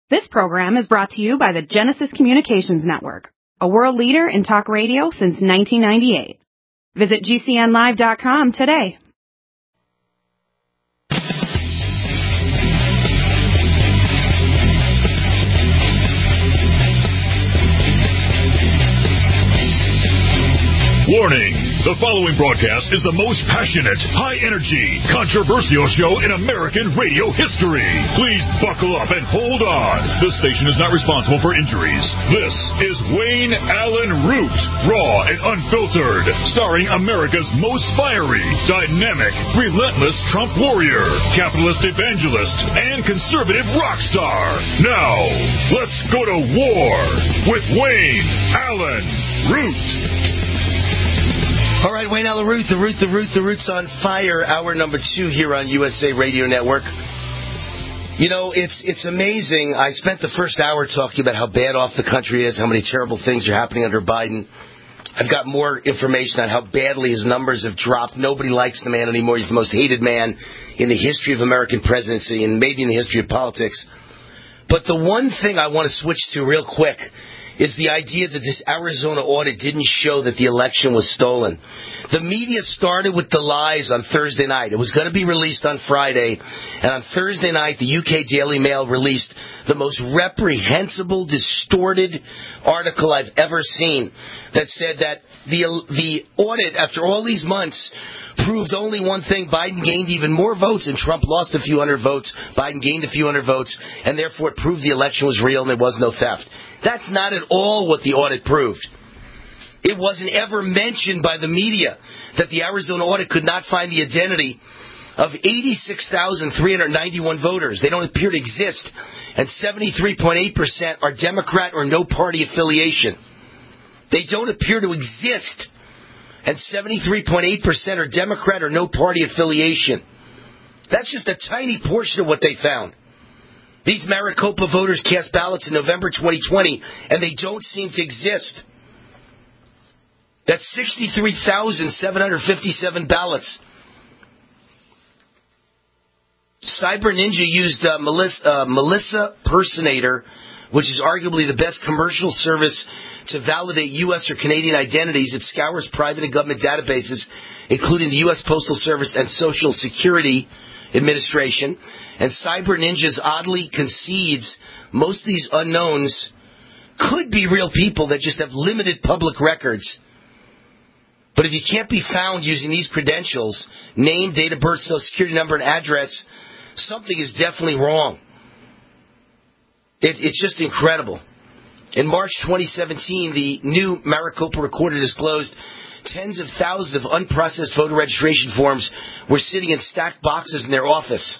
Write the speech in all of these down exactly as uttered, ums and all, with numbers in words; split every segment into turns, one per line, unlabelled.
This program is brought to you by the Genesis Communications Network, a world leader in talk radio since nineteen ninety-eight. Visit G C N live dot com today.
Warning! The following broadcast is the most passionate, high-energy, controversial show in American radio history. Please buckle up and hold on. This station is not responsible for injuries. This is Wayne Allyn Root, raw and unfiltered, starring America's most fiery, dynamic, relentless Trump warrior, capitalist evangelist, and conservative rock star. Now, let's go to war with Wayne Allyn Root.
All right, Wayne Allyn Root, the Root, the Root, the Root's on fire. Hour number two here on U S A Radio Network. You know, it's it's amazing. I spent the first hour talking about how bad off the country is, how many terrible things are happening under Biden. I've got more information on how badly his numbers have dropped. Nobody likes the man anymore. He's the most hated man in the history of American presidency and maybe in the history of politics. But the one thing I want to switch to real quick is the idea that this Arizona audit didn't show that the election was stolen. The media started with the lies on Thursday night. It was going to be released on Friday, and on Thursday night, the U K Daily Mail released the most reprehensible, distorted article I've ever seen that said that the the audit, after all these months, proved only one thing: Biden gained even more votes and Trump lost a few hundred votes. Biden gained a few hundred votes, and therefore it proved the election was real and there was no theft. That's not at all what the audit proved. It wasn't ever mentioned by the media that the Arizona audit could not find the identity of eighty-six thousand three hundred ninety-one voters. They don't appear to exist, and seventy-three point eight percent are Democrat or no party affiliation. They don't appear to exist, and seventy-three point eight percent are Democrat or no party affiliation. That's just a tiny portion of what they found. These Maricopa voters cast ballots in November twenty twenty, and they don't seem to exist. That's sixty-three thousand seven hundred fifty-seven ballots. Cyber Ninja used uh, Melissa, uh, Melissa Personator, which is arguably the best commercial service to validate U S or Canadian identities. It scours private and government databases, including the U S Postal Service and Social Security Administration. And Cyber Ninjas oddly concedes most of these unknowns could be real people that just have limited public records. But if you can't be found using these credentials, name, date of birth, social security number, and address, something is definitely wrong. It, it's just incredible. In March twenty seventeen, the new Maricopa Recorder disclosed tens of thousands of unprocessed voter registration forms were sitting in stacked boxes in their office.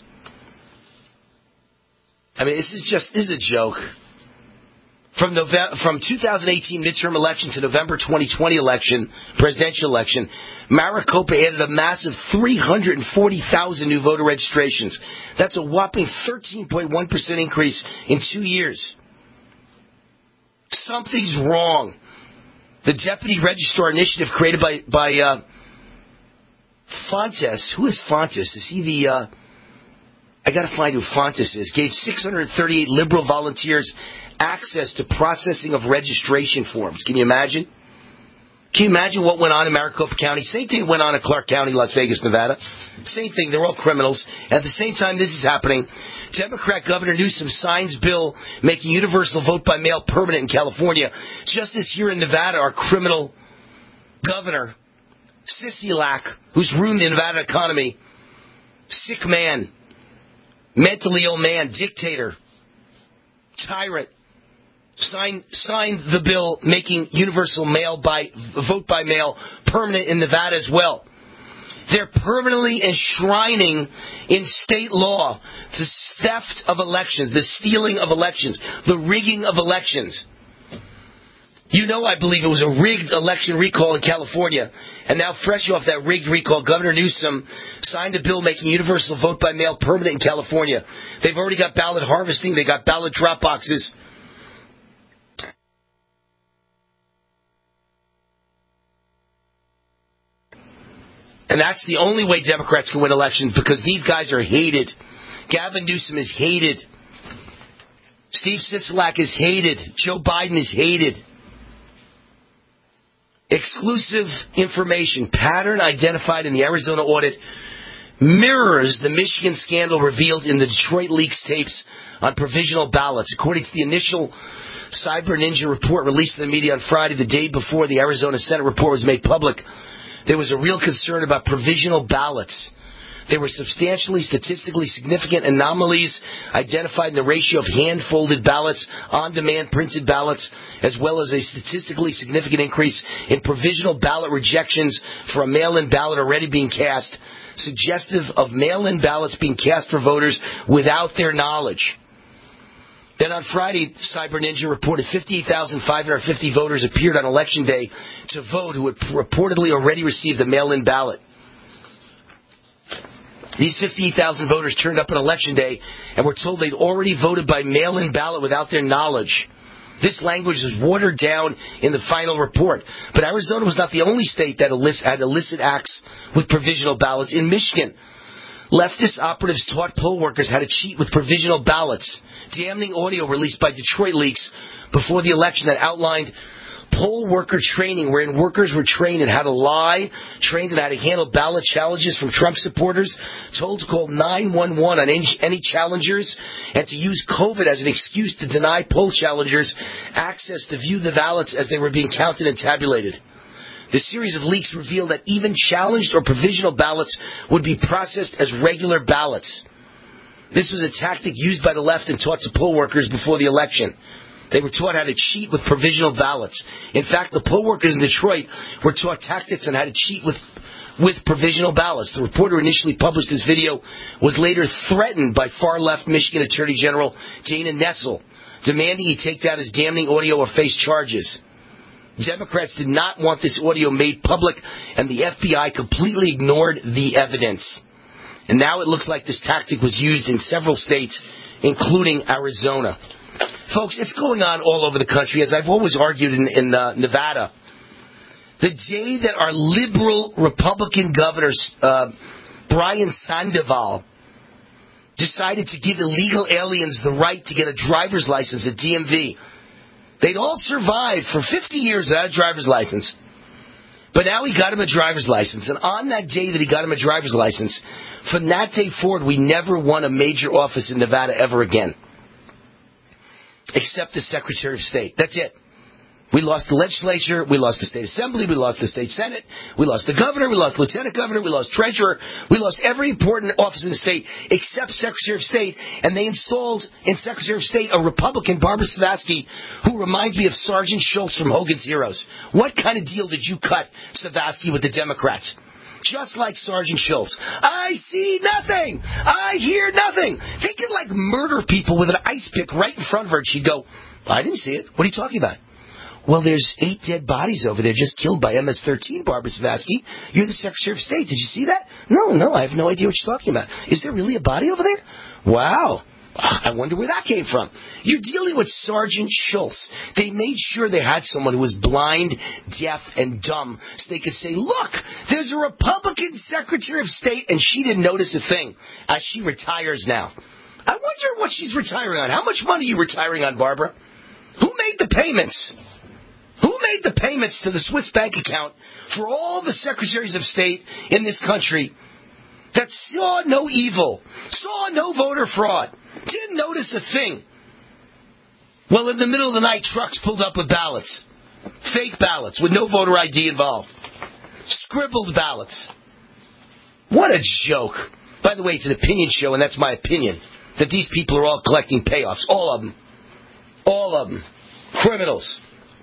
I mean, this is just, this is a joke. From November, from two thousand eighteen midterm election to November twenty twenty election, presidential election, Maricopa added a massive three hundred forty thousand new voter registrations. That's a whopping thirteen point one percent increase in two years. Something's wrong. The Deputy Registrar Initiative created by, by uh, Fontes. Who is Fontes? Is he the... Uh, I got to find who Fontes is. Gave six hundred thirty-eight liberal volunteers access to processing of registration forms. Can you imagine? Can you imagine what went on in Maricopa County? Same thing went on in Clark County, Las Vegas, Nevada. Same thing. They're all criminals. And at the same time this is happening, Democrat Governor Newsom signs bill making universal vote by mail permanent in California. Just as here in Nevada, our criminal governor, Sisolak, who's ruined the Nevada economy, sick man, mentally ill man, dictator, tyrant, signed signed the bill making universal mail by vote by mail permanent in Nevada as well. They're permanently enshrining in state law the theft of elections, the stealing of elections, the rigging of elections. You know, I believe it was a rigged election recall in California. And now, fresh off that rigged recall, Governor Newsom signed a bill making universal vote by mail permanent in California. They've already got ballot harvesting. They got ballot drop boxes. And that's the only way Democrats can win elections, because these guys are hated. Gavin Newsom is hated. Steve Sisolak is hated. Joe Biden is hated. Exclusive information, pattern identified in the Arizona audit, mirrors the Michigan scandal revealed in the Detroit Leaks tapes on provisional ballots. According to the initial Cyber Ninja report released to the media on Friday, the day before the Arizona Senate report was made public, there was a real concern about provisional ballots. There were substantially statistically significant anomalies identified in the ratio of hand-folded ballots, on-demand printed ballots, as well as a statistically significant increase in provisional ballot rejections for a mail-in ballot already being cast, suggestive of mail-in ballots being cast for voters without their knowledge. Then on Friday, Cyber Ninja reported fifty-eight thousand five hundred fifty voters appeared on Election Day to vote who had reportedly already received a mail-in ballot. These fifty-eight thousand voters turned up on Election Day and were told they'd already voted by mail-in ballot without their knowledge. This language was watered down in the final report. But Arizona was not the only state that had illicit acts with provisional ballots. In Michigan, leftist operatives taught poll workers how to cheat with provisional ballots. Damning audio released by Detroit Leaks before the election that outlined poll worker training, wherein workers were trained in how to lie, trained in how to handle ballot challenges from Trump supporters, told to call nine one one on any, any challengers, and to use COVID as an excuse to deny poll challengers access to view the ballots as they were being counted and tabulated. The series of leaks revealed that even challenged or provisional ballots would be processed as regular ballots. This was a tactic used by the left and taught to poll workers before the election. They were taught how to cheat with provisional ballots. In fact, the poll workers in Detroit were taught tactics on how to cheat with with provisional ballots. The reporter who initially published this video was later threatened by far-left Michigan Attorney General Dana Nessel, demanding he take down his damning audio or face charges. Democrats did not want this audio made public, and the F B I completely ignored the evidence. And now it looks like this tactic was used in several states, including Arizona. Folks, it's going on all over the country, as I've always argued in, in uh, Nevada. The day that our liberal Republican governor, uh, Brian Sandoval, decided to give illegal aliens the right to get a driver's license at D M V, they'd all survived for fifty years without a driver's license. But now he got him a driver's license. And on that day that he got him a driver's license, from that day forward, we never won a major office in Nevada ever again. Except the Secretary of State. That's it. We lost the legislature, we lost the state assembly, we lost the state senate, we lost the governor, we lost the lieutenant governor, we lost treasurer, we lost every important office in the state except Secretary of State, and they installed in Secretary of State a Republican, Barbara Savasky, who reminds me of Sergeant Schultz from Hogan's Heroes. What kind of deal did you cut, Savasky, with the Democrats? Just like Sergeant Schultz. I see nothing. I hear nothing. They could, like, murder people with an ice pick right in front of her, and she'd go, I didn't see it. What are you talking about? Well, there's eight dead bodies over there just killed by M S thirteen, Barbara Savasky. You're the Secretary of State. Did you see that? No, no, I have no idea what you're talking about. Is there really a body over there? Wow. I wonder where that came from. You're dealing with Sergeant Schultz. They made sure they had someone who was blind, deaf, and dumb so they could say, look, there's a Republican Secretary of State, and she didn't notice a thing as she retires now. I wonder what she's retiring on. How much money are you retiring on, Barbara? Who made the payments? Who made the payments to the Swiss bank account for all the Secretaries of State in this country that saw no evil, saw no voter fraud, didn't notice a thing? Well, in the middle of the night, trucks pulled up with ballots. Fake ballots with no voter I D involved. Scribbled ballots. What a joke. By the way, it's an opinion show, and that's my opinion, that these people are all collecting payoffs. All of them. All of them. Criminals.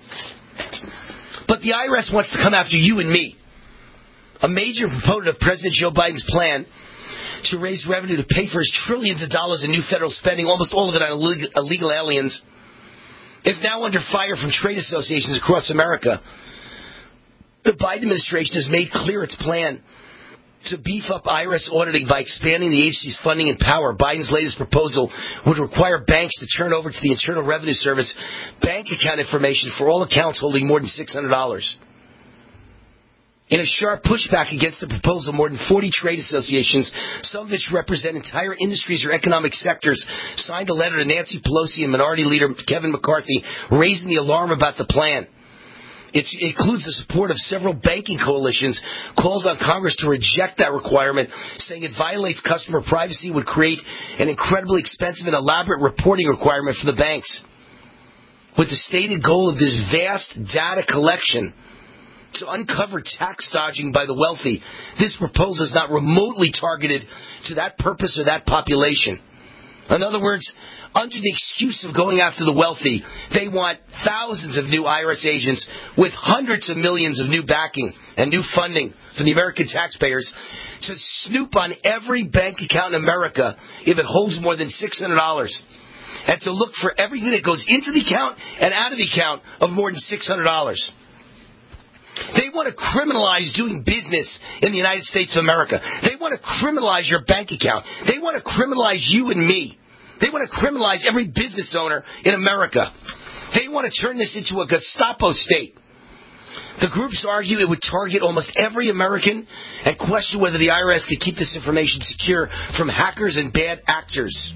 But the I R S wants to come after you and me. A major proponent of President Joe Biden's plan to raise revenue to pay for his trillions of dollars in new federal spending, almost all of it on illegal, illegal aliens, is now under fire from trade associations across America. The Biden administration has made clear its plan to beef up I R S auditing by expanding the agency's funding and power. Biden's latest proposal would require banks to turn over to the Internal Revenue Service bank account information for all accounts holding more than six hundred dollars. In a sharp pushback against the proposal, more than forty trade associations, some of which represent entire industries or economic sectors, signed a letter to Nancy Pelosi and Minority Leader Kevin McCarthy, raising the alarm about the plan. It includes the support of several banking coalitions, calls on Congress to reject that requirement, saying it violates customer privacy, would create an incredibly expensive and elaborate reporting requirement for the banks. With the stated goal of this vast data collection to uncover tax dodging by the wealthy, this proposal is not remotely targeted to that purpose or that population. In other words, under the excuse of going after the wealthy, they want thousands of new I R S agents with hundreds of millions of new backing and new funding for the American taxpayers to snoop on every bank account in America if it holds more than six hundred dollars, and to look for everything that goes into the account and out of the account of more than six hundred dollars. They want to criminalize doing business in the United States of America. They want to criminalize your bank account. They want to criminalize you and me. They want to criminalize every business owner in America. They want to turn this into a Gestapo state. The groups argue it would target almost every American and question whether the I R S could keep this information secure from hackers and bad actors.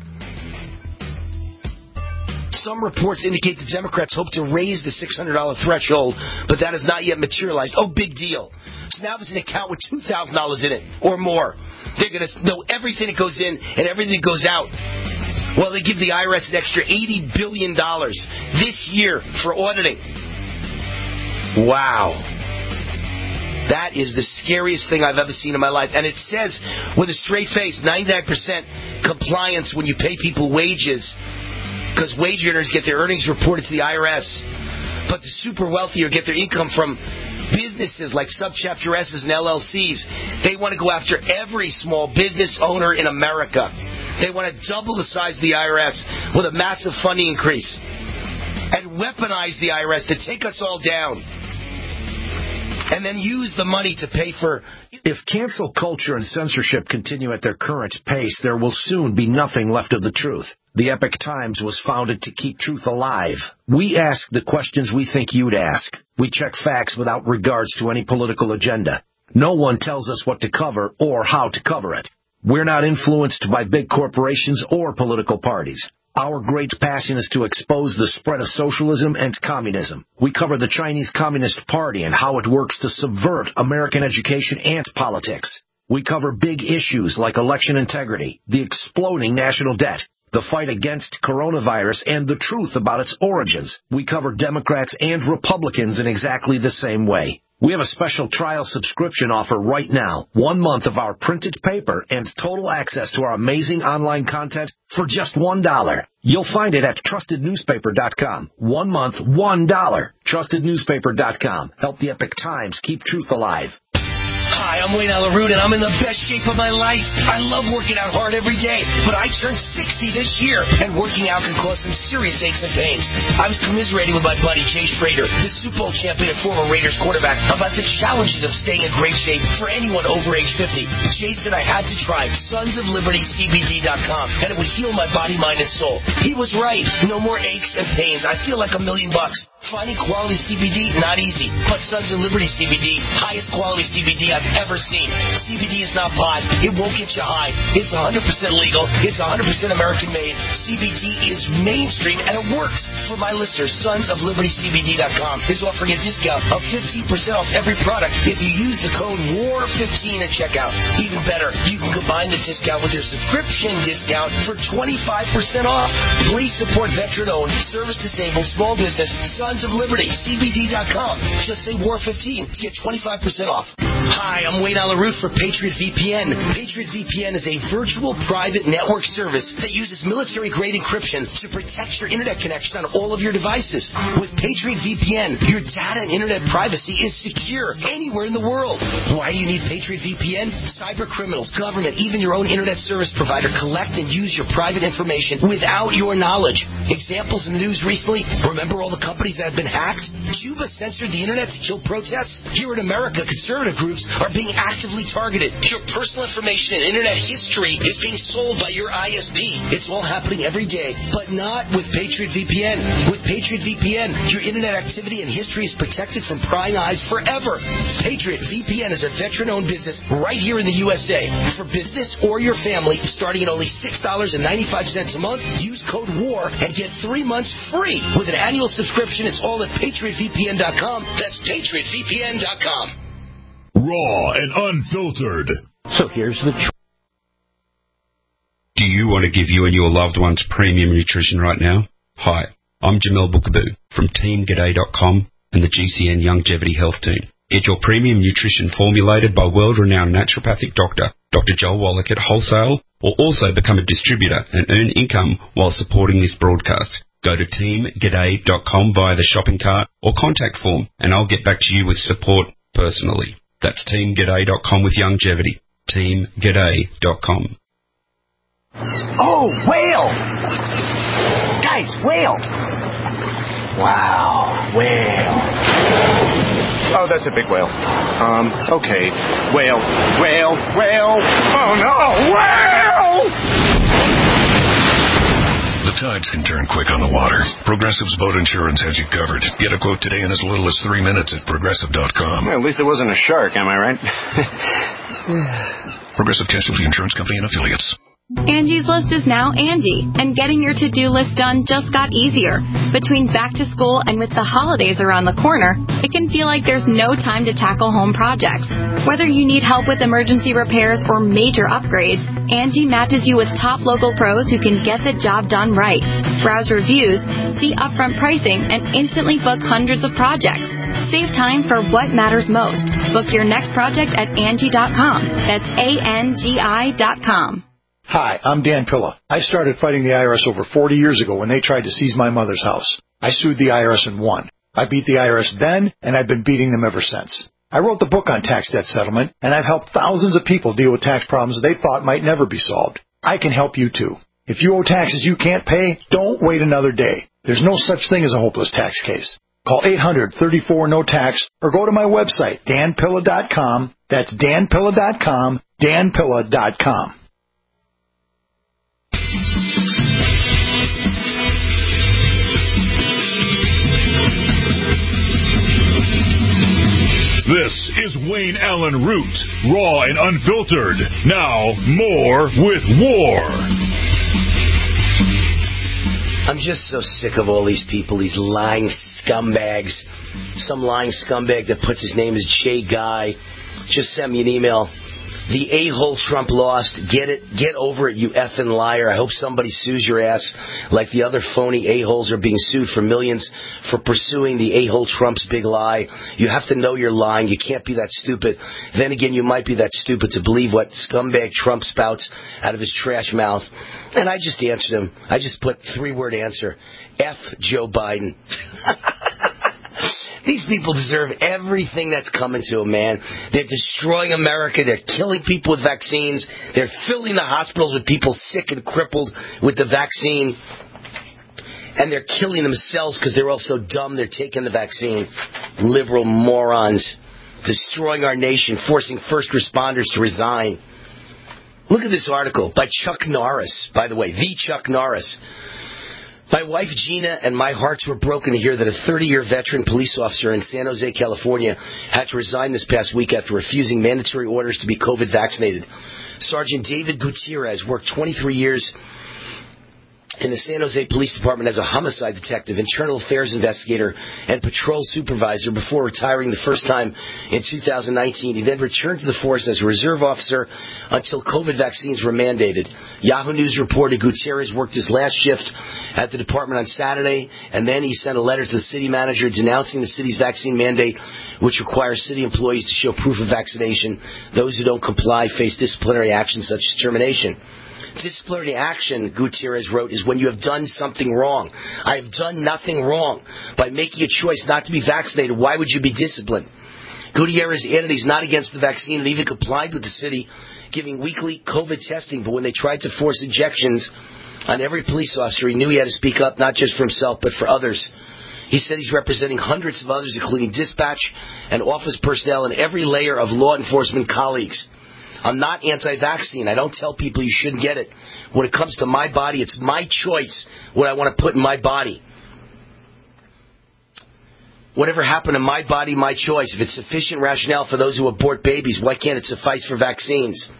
Some reports indicate the Democrats hope to raise the six hundred dollars threshold, but that has not yet materialized. Oh, big deal. So now there's an account with two thousand dollars in it or more. They're going to know everything that goes in and everything that goes out. Well, they give the I R S an extra eighty billion dollars this year for auditing. Wow. That is the scariest thing I've ever seen in my life. And it says with a straight face, ninety-nine percent compliance when you pay people wages, because wage earners get their earnings reported to the I R S. But the super wealthy get their income from businesses like Subchapter S's and L L Cs. They want to go after every small business owner in America. They want to double the size of the I R S with a massive funding increase and weaponize the I R S to take us all down and then use the money to pay for...
If cancel culture and censorship continue at their current pace, there will soon be nothing left of the truth. The Epoch Times was founded to keep truth alive. We ask the questions we think you'd ask. We check facts without regards to any political agenda. No one tells us what to cover or how to cover it. We're not influenced by big corporations or political parties. Our great passion is to expose the spread of socialism and communism. We cover the Chinese Communist Party and how it works to subvert American education and politics. We cover big issues like election integrity, the exploding national debt, the fight against coronavirus, and the truth about its origins. We cover Democrats and Republicans in exactly the same way. We have a special trial subscription offer right now. One month of our printed paper and total access to our amazing online content for just one dollar. You'll find it at trusted newspaper dot com. One month, one dollar. trusted newspaper dot com. Help the Epoch Times keep truth alive.
Hi, I'm Wayne Allyn Root, and I'm in the best shape of my life. I love working out hard every day, but I turned sixty this year, and working out can cause some serious aches and pains. I was commiserating with my buddy Jay Schrader, the Super Bowl champion and former Raiders quarterback, about the challenges of staying in great shape for anyone over age fifty. Jay said I had to try Sons of Liberty C B D dot com, and it would heal my body, mind, and soul. He was right. No more aches and pains. I feel like a million bucks. Finding quality C B D, not easy. But Sons of Liberty C B D, highest quality C B D I've ever seen. C B D is not pot. It won't get you high. It's one hundred percent legal. It's one hundred percent American made. C B D is mainstream, and it works. For my listeners, Sons of Liberty C B D dot com is offering a discount of fifteen percent off every product if you use the code W A R fifteen at checkout. Even better, you can combine the discount with your subscription discount for twenty-five percent off. Please support veteran-owned, service-disabled, small business, Sons of Liberty C B D dot com. Just say W A R fifteen to get twenty-five percent off. Hi, I'm Wayne Allyn Root for Patriot V P N. Patriot V P N is a virtual private network service that uses military-grade encryption to protect your internet connection on all of your devices. With Patriot V P N, your data and internet privacy is secure anywhere in the world. Why do you need Patriot V P N? Cyber criminals, government, even your own internet service provider collect and use your private information without your knowledge. Examples in the news recently, remember all the companies that have been hacked? Cuba censored the internet to kill protests? Here in America, conservative groups groups are being actively targeted. Your personal information and internet history is being sold by your I S P. It's all happening every day, but not with Patriot V P N. With Patriot V P N, your internet activity and history is protected from prying eyes forever. Patriot V P N is a veteran-owned business right here in the U S A. For business or your family, starting at only six dollars and ninety-five cents a month, use code WAR and get three months free. With an annual subscription, it's all at patriot v p n dot com. That's patriot v p n dot com.
Raw and unfiltered.
So here's the truth.
Do you want to give you and your loved ones premium nutrition right now? Hi, I'm Jamel Bookaboo from team g'day dot com and the G C N Longevity Health Team. Get your premium nutrition formulated by world-renowned naturopathic doctor, Doctor Joel Wallach at wholesale, or also become a distributor and earn income while supporting this broadcast. Go to team g'day dot com via the shopping cart or contact form, and I'll get back to you with support personally. That's team g'day dot com with longevity. team g'day dot com.
Oh, whale! Guys, whale! Wow, whale. Oh, that's a big whale. Um, okay. Whale, whale, whale. Oh, no, whale!
The tides can turn quick on the water. Progressive's boat insurance has you covered. Get a quote today in as little as three minutes at progressive dot com.
Well, at least it wasn't a shark, am I right?
Progressive Casualty Insurance Company and Affiliates.
Angie's List is now Angie, and getting your to-do list done just got easier. Between back to school and with the holidays around the corner, it can feel like there's no time to tackle home projects. Whether you need help with emergency repairs or major upgrades, Angie matches you with top local pros who can get the job done right. Browse reviews, see upfront pricing, and instantly book hundreds of projects. Save time for what matters most. Book your next project at Angie dot com. That's A N G I dot com.
Hi, I'm Dan Pilla. I started fighting the I R S over forty years ago when they tried to seize my mother's house. I sued the I R S and won. I beat the I R S then, and I've been beating them ever since. I wrote the book on tax debt settlement, and I've helped thousands of people deal with tax problems they thought might never be solved. I can help you too. If you owe taxes you can't pay, don't wait another day. There's no such thing as a hopeless tax case. Call eight hundred, thirty-four, no tax or go to my website, dan pilla dot com. That's dan pilla dot com, dan pilla dot com.
This is Wayne Allen Root, raw and unfiltered. Now, more with War.
I'm just so sick of all these people, these lying scumbags. Some lying scumbag that puts his name as Jay Guy just sent me an email. The a-hole Trump lost. Get it. Get over it, you effing liar. I hope somebody sues your ass like the other phony a-holes are being sued for millions for pursuing the a-hole Trump's big lie. You have to know you're lying. You can't be that stupid. Then again, you might be that stupid to believe what scumbag Trump spouts out of his trash mouth. And I just answered him. I just put three-word answer. F Joe Biden. These people deserve everything that's coming to them, man. They're destroying America. They're killing people with vaccines. They're filling the hospitals with people sick and crippled with the vaccine. And they're killing themselves because they're all so dumb they're taking the vaccine. Liberal morons. Destroying our nation, forcing first responders to resign. Look at this article by Chuck Norris, by the way, the Chuck Norris. My wife, Gina, and my hearts were broken to hear that a thirty-year veteran police officer in San Jose, California, had to resign this past week after refusing mandatory orders to be COVID vaccinated. Sergeant David Gutierrez worked twenty-three years in the San Jose Police Department as a homicide detective, internal affairs investigator, and patrol supervisor before retiring the first time in two thousand nineteen. He then returned to the force as a reserve officer until COVID vaccines were mandated. Yahoo News reported Gutierrez worked his last shift at the department on Saturday, and then he sent a letter to the city manager denouncing the city's vaccine mandate, which requires city employees to show proof of vaccination. Those who don't comply face disciplinary action such as termination. Disciplinary action, Gutierrez wrote, is when you have done something wrong. I have done nothing wrong. By making a choice not to be vaccinated, why would you be disciplined? Gutierrez added he's not against the vaccine and even complied with the city giving weekly COVID testing, but when they tried to force injections on every police officer, he knew he had to speak up, not just for himself, but for others. He said he's representing hundreds of others, including dispatch and office personnel and every layer of law enforcement colleagues. I'm not anti-vaccine. I don't tell people you shouldn't get it. When it comes to my body, it's my choice what I want to put in my body. Whatever happened to my body, my choice. If it's sufficient rationale for those who abort babies, why can't it suffice for vaccines?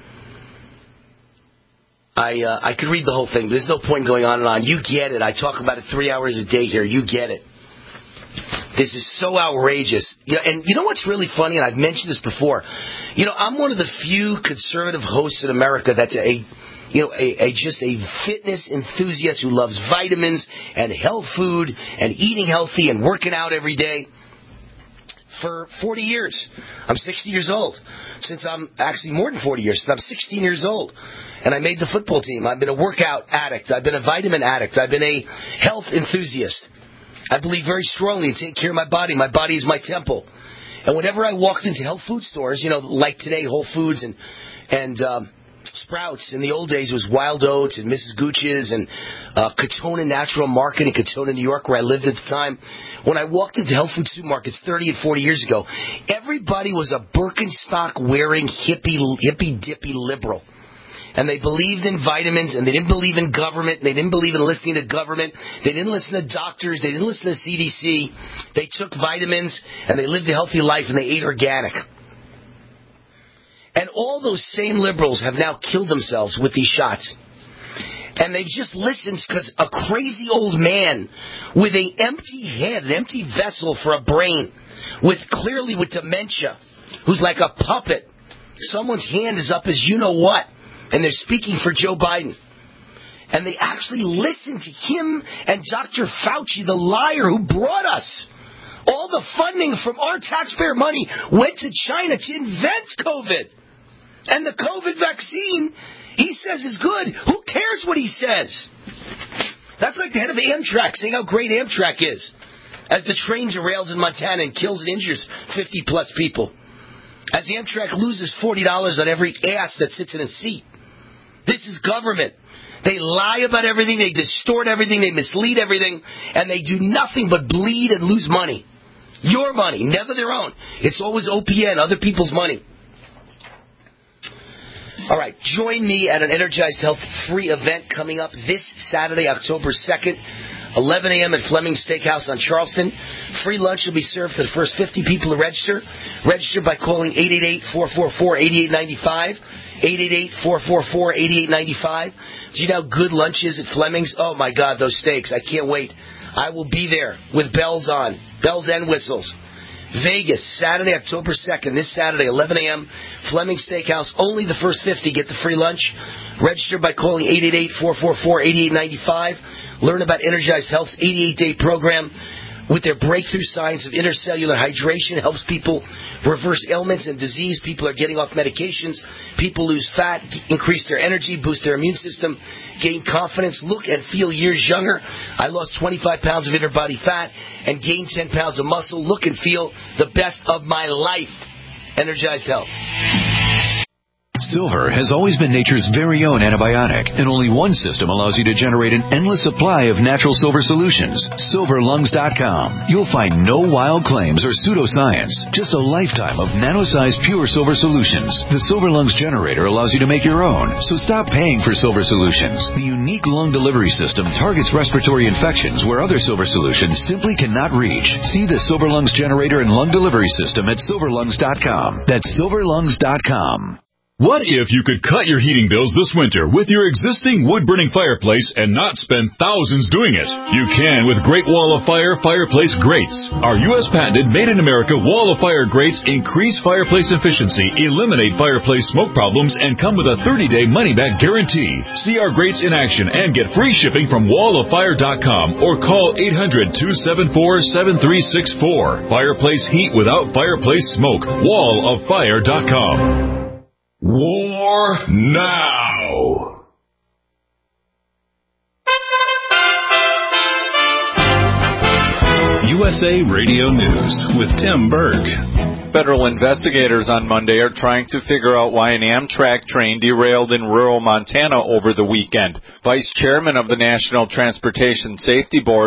I uh, I could read the whole thing. There's no point in going on and on. You get it. I talk about it three hours a day here. You get it. This is so outrageous. Yeah, and you know what's really funny, and I've mentioned this before. You know, I'm one of the few conservative hosts in America that's a, you know, a, a just a fitness enthusiast who loves vitamins and health food and eating healthy and working out every day. For forty years. I'm sixty years old. Since I'm actually more than forty years. Since I'm sixteen years old. And I made the football team. I've been a workout addict. I've been a vitamin addict. I've been a health enthusiast. I believe very strongly in taking care of my body. My body is my temple. And whenever I walked into health food stores, you know, like today, Whole Foods and and um, Sprouts. In the old days, it was Wild Oats and Missus Gooch's and uh, Katona Natural Market in Katona, New York, where I lived at the time. When I walked into health food supermarkets thirty and forty years ago, everybody was a Birkenstock-wearing hippie, hippie-dippy liberal. And they believed in vitamins, and they didn't believe in government. They didn't believe in listening to government. They didn't listen to doctors. They didn't listen to C D C. They took vitamins, and they lived a healthy life, and they ate organic. And all those same liberals have now killed themselves with these shots. And they've just listened because a crazy old man with an empty head, an empty vessel for a brain, with clearly with dementia, who's like a puppet. Someone's hand is up as you know what. And they're speaking for Joe Biden. And they actually listened to him and Doctor Fauci, the liar who brought us. All the funding from our taxpayer money went to China to invent COVID. And the COVID vaccine, he says, is good. Who cares what he says? That's like the head of Amtrak saying how great Amtrak is. As the train derails in Montana and kills and injures fifty plus people. As Amtrak loses forty dollars on every ass that sits in a seat. This is government. They lie about everything, they distort everything, they mislead everything, and they do nothing but bleed and lose money. Your money, never their own. It's always O P N, other people's money. All right, join me at an Energized Health free event coming up this Saturday, October second, eleven a.m. at Fleming's Steakhouse on Charleston. Free lunch will be served for the first fifty people to register. Register by calling eight eight eight, four four four, eight eight nine five. eight eight eight, four four four, eight eight nine five. Do you know how good lunch is at Fleming's? Oh, my God, those steaks. I can't wait. I will be there with bells on, bells and whistles. Vegas, Saturday, October second, this Saturday, eleven a.m., Fleming's Steakhouse. Only the first fifty get the free lunch. Register by calling eight eight eight, four four four, eight eight nine five. Learn about Energized Health's eighty-eight day program. With their breakthrough science of intercellular hydration, it helps people reverse ailments and disease. People are getting off medications. People lose fat, increase their energy, boost their immune system, gain confidence, look and feel years younger. I lost twenty-five pounds of inner body fat and gained ten pounds of muscle. Look and feel the best of my life. Energized Health.
Silver has always been nature's very own antibiotic, and only one system allows you to generate an endless supply of natural silver solutions. silver lungs dot com. You'll find no wild claims or pseudoscience, just a lifetime of nano-sized pure silver solutions. The Silver Lungs generator allows you to make your own, so stop paying for silver solutions. The unique lung delivery system targets respiratory infections where other silver solutions simply cannot reach. See the Silver Lungs generator and lung delivery system at silver lungs dot com. That's silver lungs dot com.
What if you could cut your heating bills this winter with your existing wood-burning fireplace and not spend thousands doing it? You can with Great Wall of Fire Fireplace Grates. Our U S patented made-in-America Wall of Fire grates increase fireplace efficiency, eliminate fireplace smoke problems, and come with a thirty day money-back guarantee. See our grates in action and get free shipping from wall of fire dot com or call eight hundred, two seven four, seven three six four. Fireplace heat without fireplace smoke. wall of fire dot com. War now.
U S A Radio News with Tim Berg.
Federal investigators on Monday are trying to figure out why an Amtrak train derailed in rural Montana over the weekend. Vice Chairman of the National Transportation Safety Board,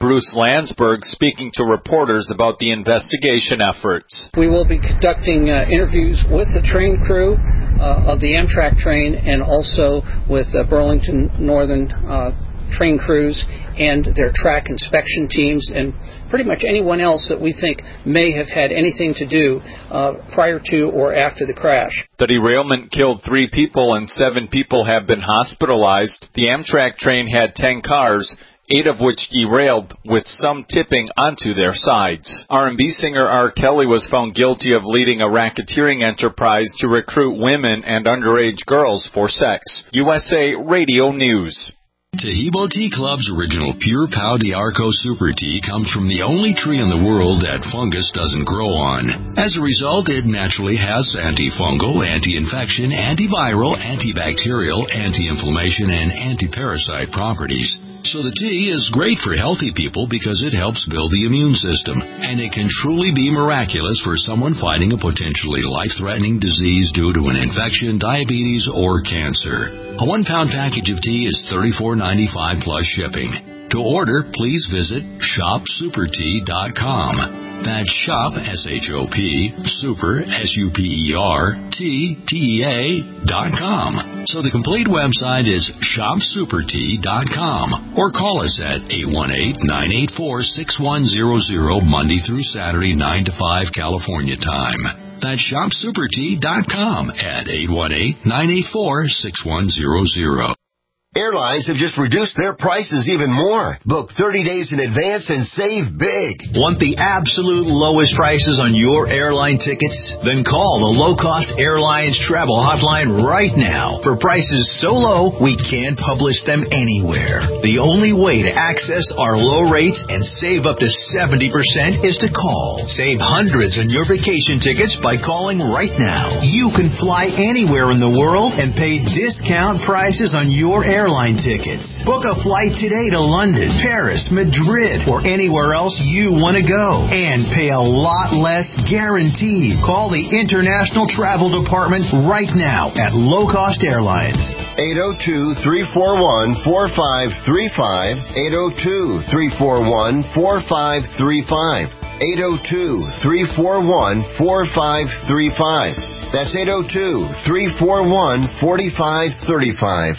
Bruce Landsberg speaking to reporters about the investigation efforts.
We will be conducting uh, interviews with the train crew uh, of the Amtrak train and also with uh, Burlington Northern uh, train crews and their track inspection teams and pretty much anyone else that we think may have had anything to do uh, prior to or after the crash.
The derailment killed three people and seven people have been hospitalized. The Amtrak train had ten cars, eight of which derailed, with some tipping onto their sides. R and B singer R. Kelly was found guilty of leading a racketeering enterprise to recruit women and underage girls for sex. U S A Radio News.
Tahibo Tea Club's original Pure Pau de Arco Super Tea comes from the only tree in the world that fungus doesn't grow on. As a result, it naturally has antifungal, anti-infection, antiviral, antibacterial, anti-inflammation, and anti-parasite properties. So the tea is great for healthy people because it helps build the immune system, and it can truly be miraculous for someone fighting a potentially life-threatening disease due to an infection, diabetes, or cancer. A one-pound package of tea is thirty-four ninety-five plus shipping. To order, please visit shop super tea dot com. That's shop, S H O P, super, S U P E R, T, T E A, dot com. So the complete website is shop super tea dot com. Or call us at eight one eight, nine eight four, six one zero zero, Monday through Saturday, nine to five, California time. That's shop super tea dot com at eight one eight, nine eight four, six one zero zero.
Airlines have just reduced their prices even more. Book thirty days in advance and save big.
Want the absolute lowest prices on your airline tickets? Then call the Low Cost Airlines Travel Hotline right now. For prices so low, we can't publish them anywhere. The only way to access our low rates and save up to seventy percent is to call. Save hundreds on your vacation tickets by calling right now. You can fly anywhere in the world and pay discount prices on your airline airline tickets. Book a flight today to London, Paris, Madrid, or anywhere else you want to go. And pay a lot less guaranteed. Call the International Travel Department right now at Low Cost Airlines.
eight oh two, three four one, four five three five. eight oh two, three four one, four five three five. eight oh two, three four one, four five three five. That's eight oh two, three four one, four five three five.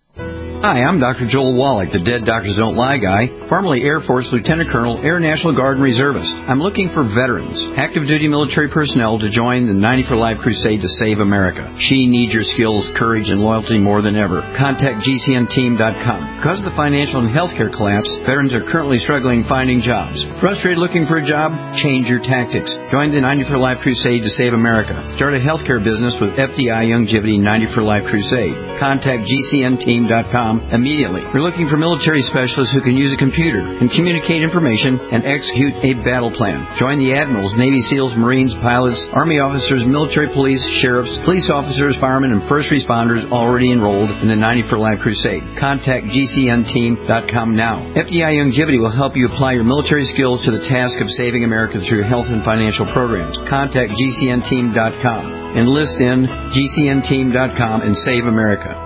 Hi, I'm Doctor Joel Wallach, the Dead Doctors Don't Lie guy, formerly Air Force Lieutenant Colonel, Air National Guard and Reservist. I'm looking for veterans, active duty military personnel to join the ninety for Life crusade to save America. She needs your skills, courage, and loyalty more than ever. Contact G C N team dot com. Because of the financial and healthcare collapse, veterans are currently struggling finding jobs. Frustrated looking for a job? Change your tactics. Join the ninety for Life crusade to save America. Start a healthcare business with F D I Youngevity ninety for Life crusade. Contact G C N team dot com immediately. We're looking for military specialists who can use a computer, can communicate information, and execute a battle plan. Join the admirals, Navy SEALs, Marines, pilots, Army officers, military police, sheriffs, police officers, firemen, and first responders already enrolled in the ninety for Life crusade. Contact G C N team dot com now. F D I Youngevity will help you apply your military skills to the task of saving America through health and financial programs. Contact G C N team dot com. Enlist in G C N team dot com and save America.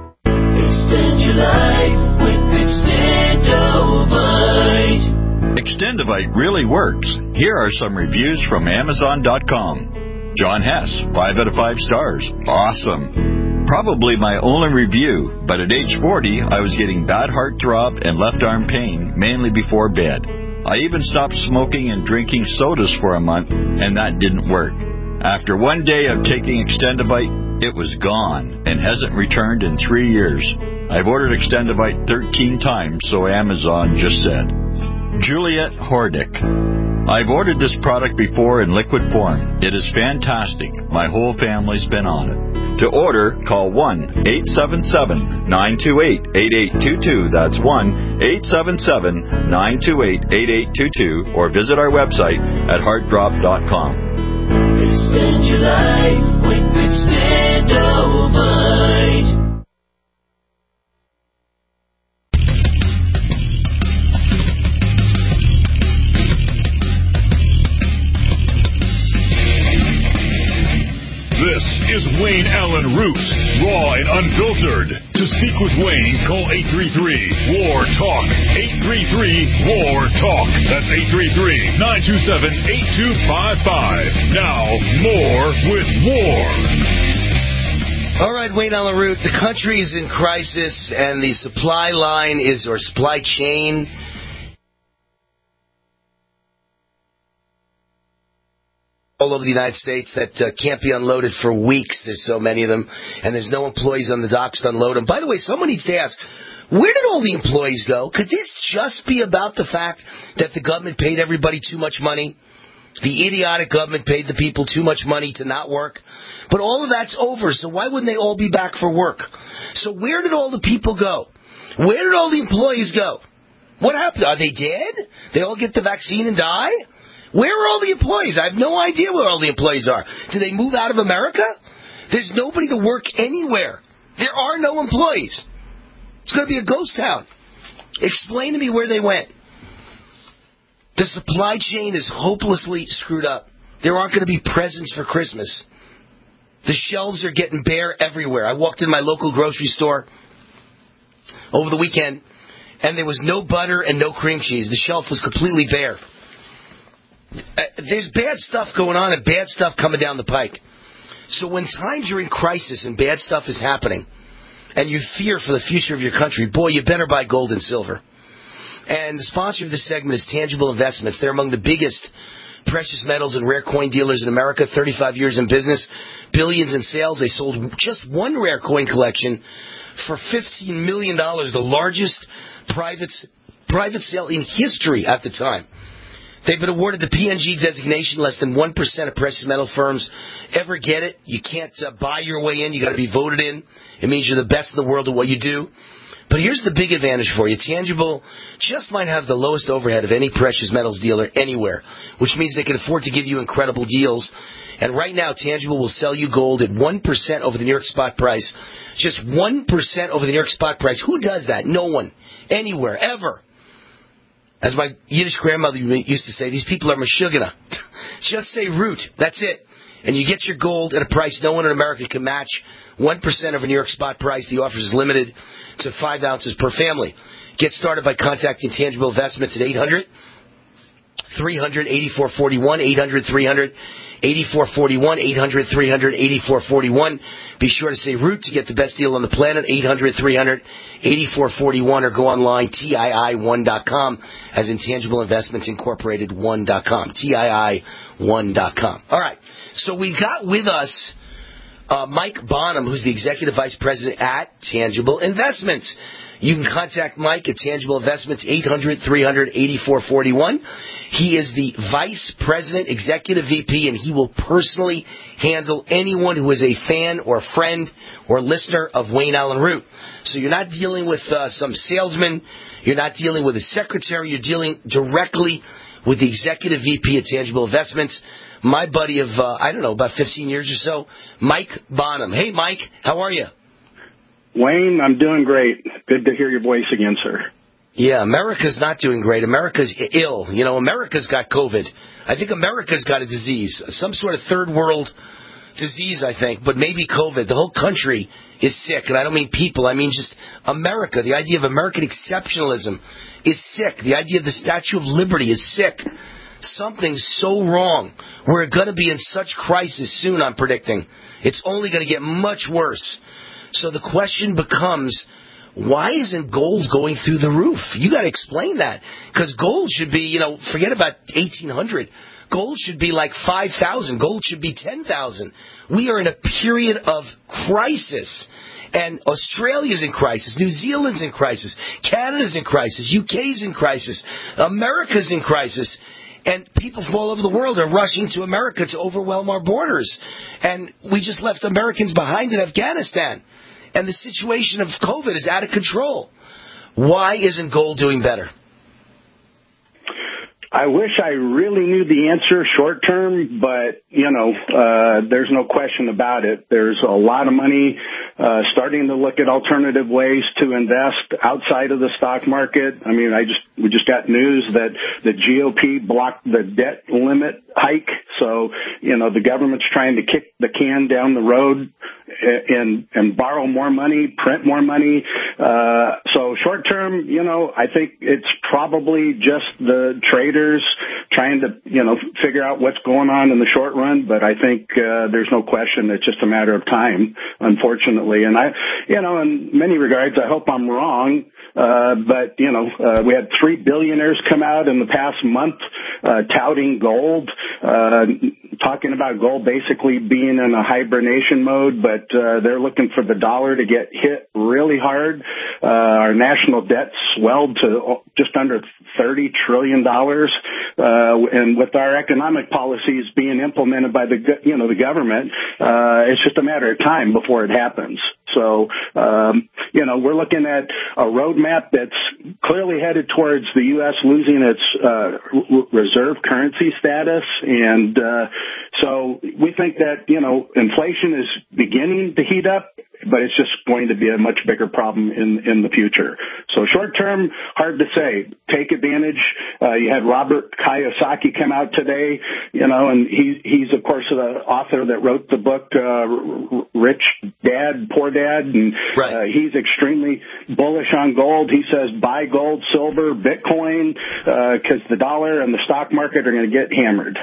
Extend your life with Extendovite.
Extendovite really works. Here are some reviews from Amazon dot com. John Hess, five out of five stars. Awesome. Probably my only review, but at age forty, I was getting bad heartthrob and left arm pain, mainly before bed. I even stopped smoking and drinking sodas for a month, and that didn't work. After one day of taking Extendovite, it was gone and hasn't returned in three years. I've ordered Extendovite thirteen times, so Amazon just said. Juliet Hordick. I've ordered this product before in liquid form. It is fantastic. My whole family's been on it. To order, call one eight seven seven, nine two eight, eight eight two two. That's one eight seven seven, nine two eight, eight eight two two. Or visit our website at heartdrop dot com.
Extend your life with Extendovite.
This is Wayne Allen Root, raw and unfiltered. To speak with Wayne, call eight three three, W A R, TALK. eight three three, W A R, TALK. That's eight three three, nine two seven, eight two five five. Now, more with War.
All right, Wayne Allen Root, the country is in crisis, and the supply line is, or supply chain, all over the United States that uh, can't be unloaded for weeks. There's so many of them, and there's no employees on the docks to unload them. By the way, someone needs to ask, where did all the employees go? Could this just be about the fact that the government paid everybody too much money? The idiotic government paid the people too much money to not work? But all of that's over, so why wouldn't they all be back for work? So where did all the people go? Where did all the employees go? What happened? Are they dead? They all get the vaccine and die? Where are all the employees? I have no idea where all the employees are. Did they move out of America? There's nobody to work anywhere. There are no employees. It's going to be a ghost town. Explain to me where they went. The supply chain is hopelessly screwed up. There aren't going to be presents for Christmas. The shelves are getting bare everywhere. I walked in my local grocery store over the weekend, and there was no butter and no cream cheese. The shelf was completely bare. Uh, there's bad stuff going on and bad stuff coming down the pike. So when times are in crisis and bad stuff is happening, and you fear for the future of your country, boy, you better buy gold and silver. And the sponsor of this segment is Tangible Investments. They're among the biggest precious metals and rare coin dealers in America, thirty-five years in business, billions in sales. They sold just one rare coin collection for fifteen million dollars, the largest private private sale in history at the time. They've been awarded the P N G designation. Less than one percent of precious metal firms ever get it. You can't uh, buy your way in. You got to be voted in. It means you're the best in the world at what you do. But here's the big advantage for you. Tangible just might have the lowest overhead of any precious metals dealer anywhere, which means they can afford to give you incredible deals. And right now, Tangible will sell you gold at one percent over the New York spot price. Just one percent over the New York spot price. Who does that? No one. Anywhere. Ever. As my Yiddish grandmother used to say, these people are mashugana. Just say root. That's it. And you get your gold at a price no one in America can match. one percent of a New York spot price. The offer is limited to five ounces per family. Get started by contacting Tangible Investments at eight hundred, three hundred, eighty-four forty-one, eight hundred, three hundred, eighty-four forty-one, eight hundred, three hundred, eighty-four forty-one. Be sure to say root to get the best deal on the planet, eight hundred, three hundred, eighty-four forty-one, or go online, T I I one dot com, as in Tangible Investments Incorporated one dot com, T I I one dot com. All right, so we got with us uh, Mike Bonham, who's the Executive Vice President at Tangible Investments. You can contact Mike at Tangible Investments, eight hundred, three hundred, eighty-four forty-one. He is the Vice President, Executive V P, and he will personally handle anyone who is a fan or friend or listener of Wayne Allen Root. So you're not dealing with uh, some salesman. You're not dealing with a secretary. You're dealing directly with the Executive V P at Tangible Investments, my buddy of, uh, I don't know, about fifteen years or so, Mike Bonham. Hey, Mike, how are you?
Wayne, I'm doing great. Good to hear your voice again, sir.
Yeah, America's not doing great. America's ill. You know, America's got COVID. I think America's got a disease, some sort of third world disease, I think, but maybe COVID. The whole country is sick, and I don't mean people. I mean just America. The idea of American exceptionalism is sick. The idea of the Statue of Liberty is sick. Something's so wrong. We're going to be in such crisis soon, I'm predicting. It's only going to get much worse. So the question becomes, why isn't gold going through the roof? You got to explain that. Because gold should be, you know, forget about eighteen hundred. Gold should be like five thousand. Gold should be ten thousand. We are in a period of crisis. And Australia's in crisis. New Zealand's in crisis. Canada's in crisis. U K's in crisis. America's in crisis. And people from all over the world are rushing to America to overwhelm our borders. And we just left Americans behind in Afghanistan. And the situation of COVID is out of control. Why isn't gold doing better?
I wish I really knew the answer short term, but, you know, uh, there's no question about it. There's a lot of money uh, starting to look at alternative ways to invest outside of the stock market. I mean, I just we just got news that the G O P blocked the debt limit hike So, you know, the government's trying to kick the can down the road and and borrow more money, print more money. Uh, so short term, you know, I think it's probably just the traders trying to, you know, figure out what's going on in the short run. But I think uh, there's no question it's just a matter of time, unfortunately. And I, you know, in many regards, I hope I'm wrong. Uh, but, you know, uh, we had three billionaires come out in the past month, uh, touting gold, uh, talking about gold basically being in a hibernation mode, but, uh, they're looking for the dollar to get hit really hard. Uh, our national debt swelled to just under thirty trillion dollars. Uh, and with our economic policies being implemented by the, you know, the government, uh, it's just a matter of time before it happens. So, um, you know, we're looking at a roadmap that's clearly headed towards the U S losing its uh, reserve currency status. And uh, so we think that, you know, inflation is beginning to heat up, but it's just going to be a much bigger problem in in the future. So short term, hard to say. Take advantage. Uh, you had Robert Kiyosaki come out today, you know, and he he's of course the author that wrote the book uh, Rich Dad, Poor Dad, and right. uh, he's extremely bullish on gold. He says buy gold, silver, Bitcoin, because uh, the dollar and the stock market are going to get hammered.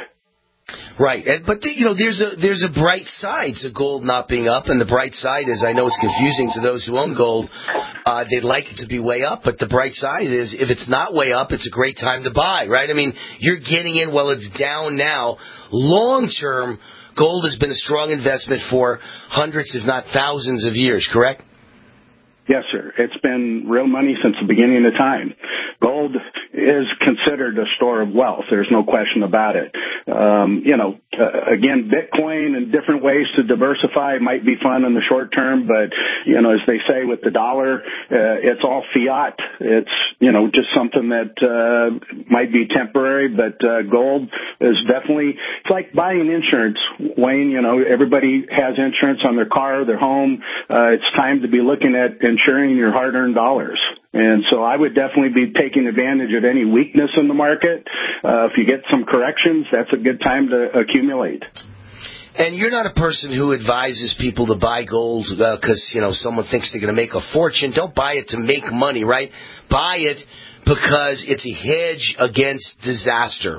Right, and, but the, you know, there's a there's a bright side to gold not being up, and the bright side is, I know it's confusing to those who own gold. Uh, they'd like it to be way up, but the bright side is, if it's not way up, it's a great time to buy, right? I mean, you're getting in while it's down now. Long term, gold has been a strong investment for hundreds, if not thousands, of years. Correct?
Yes, sir. It's been real money since the beginning of time. Gold is considered a store of wealth. There's no question about it. Um, you know, uh, again, Bitcoin and different ways to diversify might be fun in the short term, but, you know, as they say with the dollar, uh, it's all fiat. It's, you know, just something that uh, might be temporary, but uh, gold is definitely, it's like buying insurance, Wayne. You know, everybody has insurance on their car, their home. Uh, it's time to be looking at insuring your hard-earned dollars. And so I would definitely be taking advantage of any weakness in the market. Uh, if you get some corrections, that's a good time to accumulate.
And you're not a person who advises people to buy gold because, uh, you know, someone thinks they're going to make a fortune. Don't buy it to make money, right? Buy it because it's a hedge against disaster.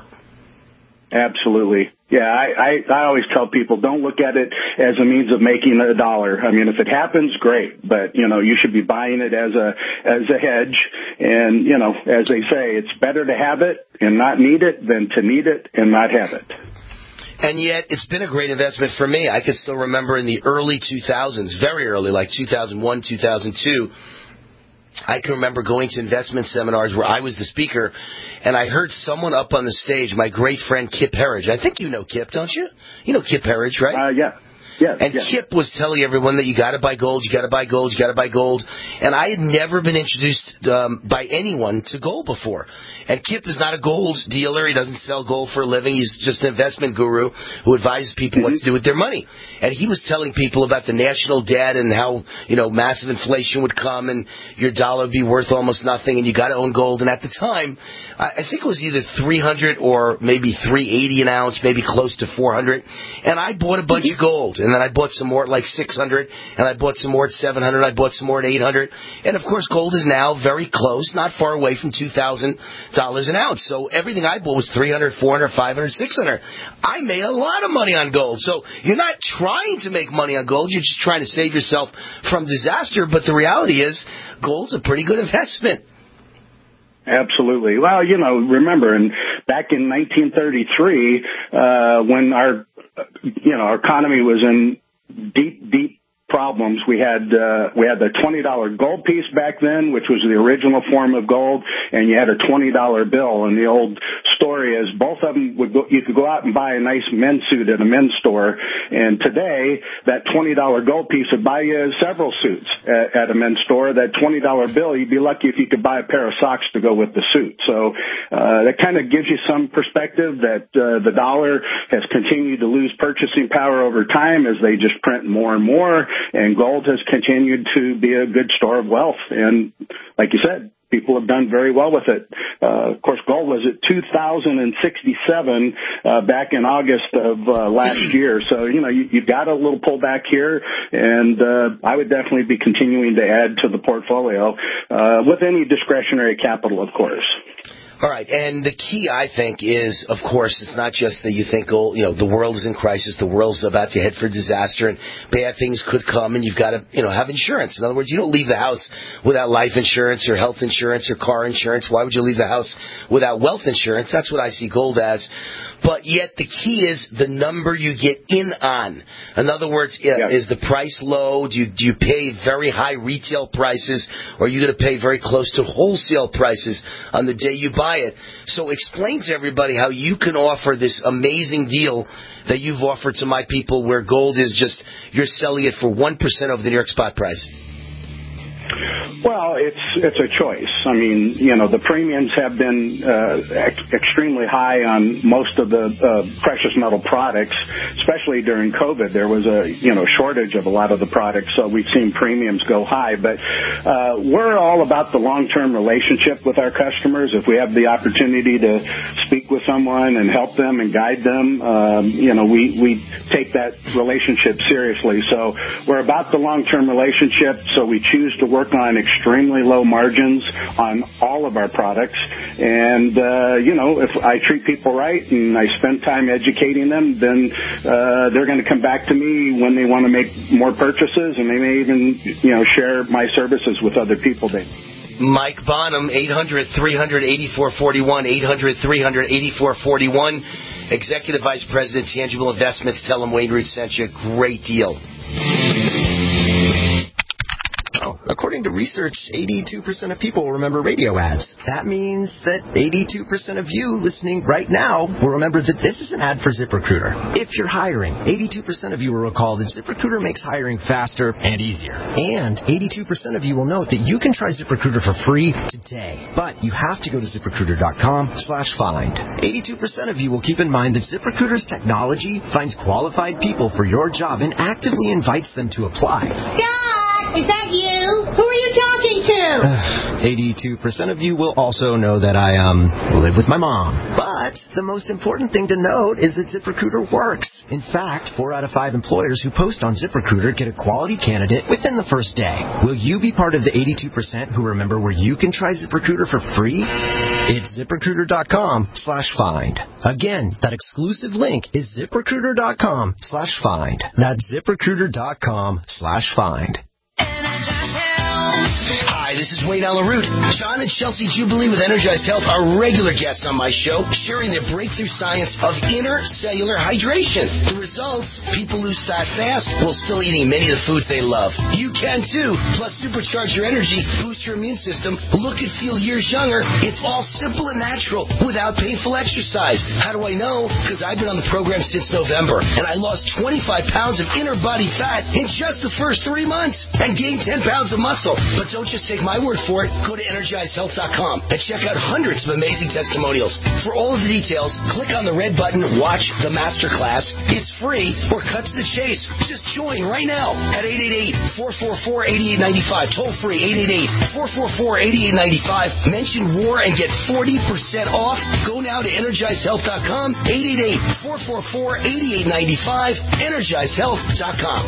Absolutely. Yeah, I, I, I always tell people, don't look at it as a means of making a dollar. I mean, if it happens, great, but, you know, you should be buying it as a, as a hedge. And, you know, as they say, it's better to have it and not need it than to need it and not have it.
And yet, it's been a great investment for me. I can still remember in the early two thousands, very early, like two thousand one, two thousand two, I can remember going to investment seminars where I was the speaker, and I heard someone up on the stage, my great friend Kip Herridge. I think you know Kip, don't you? You know Kip Herridge, right?
Uh, yeah. Yeah,
and
yeah.
Kip was telling everyone that you got to buy gold, you got to buy gold, you got to buy gold. And I had never been introduced um, by anyone to gold before. And Kip is not a gold dealer. He doesn't sell gold for a living. He's just an investment guru who advises people mm-hmm. what to do with their money. And he was telling people about the national debt and how, you know, massive inflation would come and your dollar would be worth almost nothing and you got to own gold. And at the time, I think it was either three hundred or maybe three eighty an ounce, maybe close to four hundred. And I bought a bunch mm-hmm. of gold. And then I bought some more at like six hundred. And I bought some more at seven hundred. I bought some more at eight hundred. And of course, gold is now very close, not far away from two thousand dollars an ounce. So everything I bought was three hundred, four hundred, five hundred, six hundred. I made a lot of money on gold. So you're not trying to make money on gold. You're just trying to save yourself from disaster. But the reality is gold's a pretty good investment.
Absolutely. Well, you know, remember, in, back in nineteen thirty-three, uh, when our, you know, our economy was in deep, deep problems, we had uh, we had the twenty dollar gold piece back then, which was the original form of gold, and you had a twenty dollar bill. And the old story is both of them would go, you could go out and buy a nice men's suit at a men's store, and today that twenty dollar gold piece would buy you several suits at, at a men's store. That twenty dollar bill, you'd be lucky if you could buy a pair of socks to go with the suit. So uh, that kind of gives you some perspective that uh, the dollar has continued to lose purchasing power over time as they just print more and more. And gold has continued to be a good store of wealth. And like you said, people have done very well with it. Uh, of course, gold was at two thousand sixty-seven uh, back in August of uh, last year. So, you know, you, you've got a little pullback here, and uh, I would definitely be continuing to add to the portfolio uh, with any discretionary capital, of course.
All right, and the key, I think, is, of course, it's not just that you think, oh, you know, the world is in crisis, the world's about to head for disaster, and bad things could come, and you've got to, you know, have insurance. In other words, you don't leave the house without life insurance or health insurance or car insurance. Why would you leave the house without wealth insurance? That's what I see gold as. But yet the key is the number you get in on. In other words, yeah. is the price low? Do you, do you pay very high retail prices, or are you going to pay very close to wholesale prices on the day you buy it? So explain to everybody how you can offer this amazing deal that you've offered to my people where gold is just, you're selling it for one percent of the New York spot price.
Well, it's it's a choice. I mean, you know, the premiums have been uh, ex- extremely high on most of the uh, precious metal products, especially during COVID. There was a, you know, shortage of a lot of the products, so we've seen premiums go high. But uh, we're all about the long-term relationship with our customers. If we have the opportunity to speak with someone and help them and guide them, um, you know, we, we take that relationship seriously. So we're about the long-term relationship, so we choose to work on extremely low margins on all of our products. And, uh, you know, if I treat people right and I spend time educating them, then uh, they're going to come back to me when they want to make more purchases, and they may even, you know, share my services with other people. They
Mike Bonham, eight hundred, three hundred, eighty-four forty-one, eight hundred, three hundred, eighty-four forty-one, Executive Vice President, Tangible Investments. Tell him Wayne Root sent you. Great deal.
According to research, eighty-two percent of people remember radio ads. That means that eighty-two percent of you listening right now will remember that this is an ad for ZipRecruiter. If you're hiring, eighty-two percent of you will recall that ZipRecruiter makes hiring faster and easier. And eighty-two percent of you will note that you can try ZipRecruiter for free today. But you have to go to ZipRecruiter.com slash find. eighty-two percent of you will keep in mind that ZipRecruiter's technology finds qualified people for your job and actively invites them to apply.
Scott, is that you? Who are you talking to?
eighty-two percent of you will also know that I, um, live with my mom. But the most important thing to note is that ZipRecruiter works. In fact, four out of five employers who post on ZipRecruiter get a quality candidate within the first day. Will you be part of the eighty-two percent who remember where you can try ZipRecruiter for free? It's ZipRecruiter.com slash find. Again, that exclusive link is ZipRecruiter.com slash find. That's ZipRecruiter.com slash find.
Hi, this is Wayne Allyn Root. John and Chelsea Jubilee with Energized Health are regular guests on my show, sharing their breakthrough science of intercellular hydration. The results, people lose fat fast while still eating many of the foods they love. You can too. Plus, supercharge your energy, boost your immune system, look and feel years younger. It's all simple and natural without painful exercise. How do I know? Because I've been on the program since November, and I lost twenty-five pounds of inner body fat in just the first three months and gained ten pounds of muscle. But don't just take my word for it. Go to energized health dot com and check out hundreds of amazing testimonials. For all of the details, click on the red button, watch the masterclass. It's free, or cut to the chase. Just join right now at eight eight eight, four four four, eight eight nine five. Toll free, eight eight eight, four four four, eight eight nine five. Mention WAR and get forty percent off. Go now to energized health dot com, eight eight eight, four four four, eight eight nine five, energized health dot com.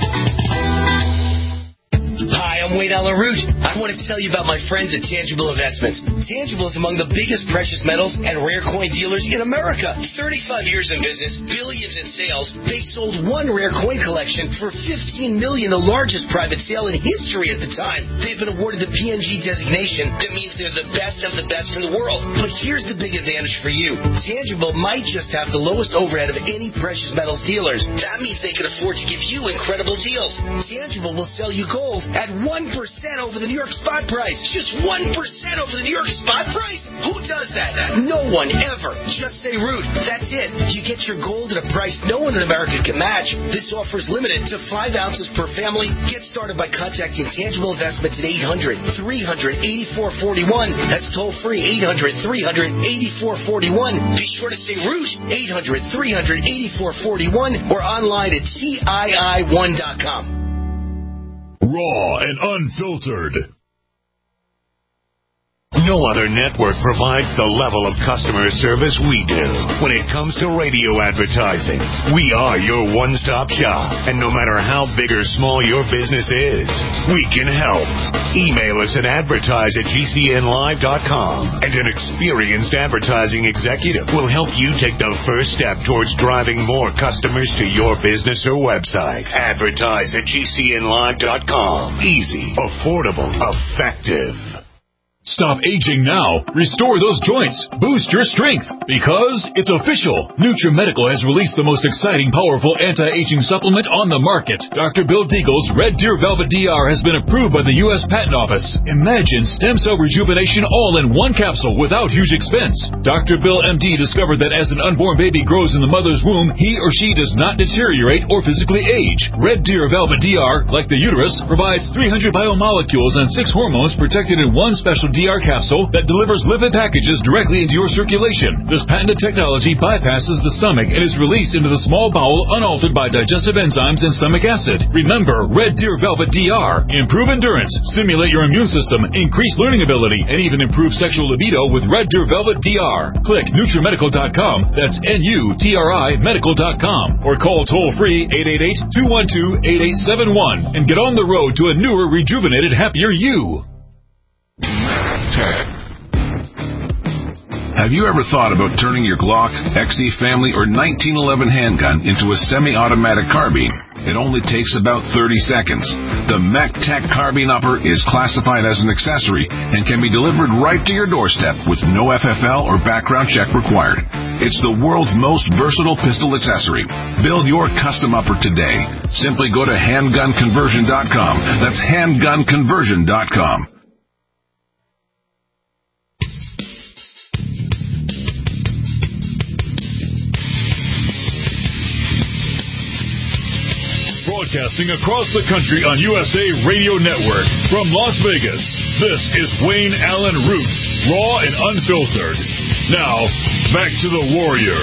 Hi, I'm Wayne Allyn Root. I want to tell you about my friends at Tangible Investments. Tangible is among the biggest precious metals and rare coin dealers in America. thirty-five years in business, billions in sales. They sold one rare coin collection for fifteen million dollars, the largest private sale in history at the time. They've been awarded the P N G designation. That means they're the best of the best in the world. But here's the big advantage for you. Tangible might just have the lowest overhead of any precious metals dealers. That means they can afford to give you incredible deals. Tangible will sell you gold at one percent over the New York spot price. Just one percent over the New York spot price? Who does that? No one ever. Just say Root. That's it. You get your gold at a price no one in America can match. This offer is limited to five ounces per family. Get started by contacting Tangible Investments at eight hundred, three hundred, eighty-four forty-one. That's toll free, eight hundred, three hundred, eighty-four forty-one. Be sure to say Root, eight hundred, three hundred, eighty-four forty-one, or online at T I I one dot com.
Raw and unfiltered.
No other network provides the level of customer service we do. When it comes to radio advertising, we are your one-stop shop. And no matter how big or small your business is, we can help. Email us at advertise at G C N live dot com, and an experienced advertising executive will help you take the first step towards driving more customers to your business or website. Advertise at G C N live dot com. Easy, affordable, effective.
Stop aging now. Restore those joints. Boost your strength. Because it's official. NutriMedical has released the most exciting, powerful anti-aging supplement on the market. Doctor Bill Deagle's Red Deer Velvet D R has been approved by the U S Patent Office. Imagine stem cell rejuvenation all in one capsule without huge expense. Doctor Bill M D discovered that as an unborn baby grows in the mother's womb, he or she does not deteriorate or physically age. Red Deer Velvet D R, like the uterus, provides three hundred biomolecules and six hormones protected in one special D R capsule that delivers lipid packages directly into your circulation. This patented technology bypasses the stomach and is released into the small bowel unaltered by digestive enzymes and stomach acid. Remember, Red Deer Velvet D R. Improve endurance, stimulate your immune system, increase learning ability, and even improve sexual libido with Red Deer Velvet D R. Click NutriMedical dot com. That's N U T R I medical dot com. Or call toll-free eight eight eight, two one two, eight eight seven one and get on the road to a newer, rejuvenated, happier you.
Have you ever thought about turning your Glock, X D Family, or nineteen eleven handgun into a semi-automatic carbine? It only takes about thirty seconds. The MacTech Carbine Upper is classified as an accessory and can be delivered right to your doorstep with no F F L or background check required. It's the world's most versatile pistol accessory. Build your custom upper today. Simply go to handgun conversion dot com. That's handgun conversion dot com.
Broadcasting across the country on U S A Radio Network from Las Vegas, this is Wayne Allen Root, raw and unfiltered. Now, back to the Warrior.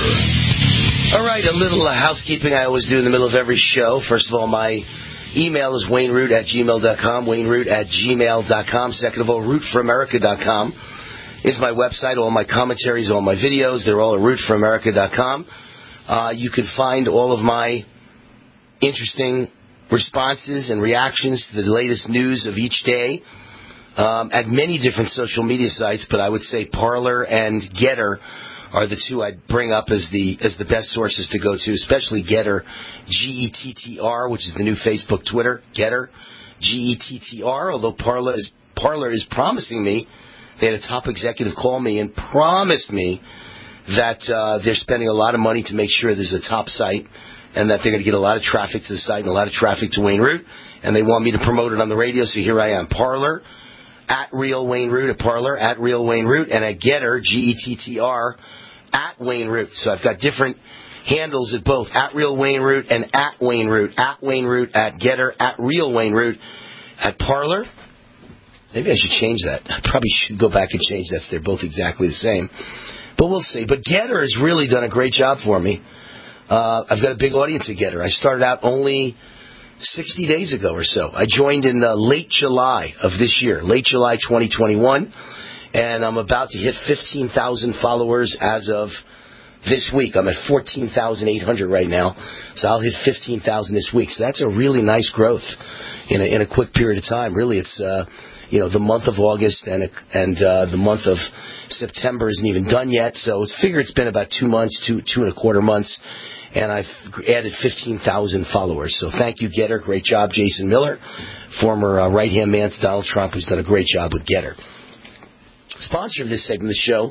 All right, a little uh, housekeeping I always do in the middle of every show. First of all, my email is wayneroot at gmail dot com, wayneroot at gmail dot com. Second of all, root for america dot com is my website. All my commentaries, all my videos, they're all at root for america dot com. Uh, you can find all of my interesting responses and reactions to the latest news of each day um, at many different social media sites, but I would say Parler and Getter are the two I'd bring up as the as the best sources to go to, especially Getter, G E T T R, which is the new Facebook, Twitter, Getter, G E T T R, although Parler is, Parler is promising me, they had a top executive call me and promised me that uh, they're spending a lot of money to make sure this is a top site, and that they're going to get a lot of traffic to the site and a lot of traffic to Wayne Root, and they want me to promote it on the radio, so here I am. Parler, at Real Wayne Root, at Parler, at Real Wayne Root, and at Getter, G E T T R, at Wayne Root. So I've got different handles at both, at Real Wayne Root and at Wayne Root, at Wayne Root, at Getter, at Real Wayne Root, at Parler. Maybe I should change that. I probably should go back and change that, so they're both exactly the same. But we'll see. But Getter has really done a great job for me. Uh, I've got a big audience at Getter. I started out only sixty days ago or so. I joined in uh, late July of this year, late July twenty twenty-one, and I'm about to hit fifteen thousand followers as of this week. I'm at fourteen thousand eight hundred right now, so I'll hit fifteen thousand this week. So that's a really nice growth in a, in a quick period of time. Really, it's uh, you know the month of August and a, and uh, the month of September isn't even done yet. So it's figure it's been about two months, two two and a quarter months. And I've added fifteen thousand followers. So thank you, Getter. Great job, Jason Miller, former uh, right-hand man to Donald Trump, who's done a great job with Getter. Sponsor of this segment of the show,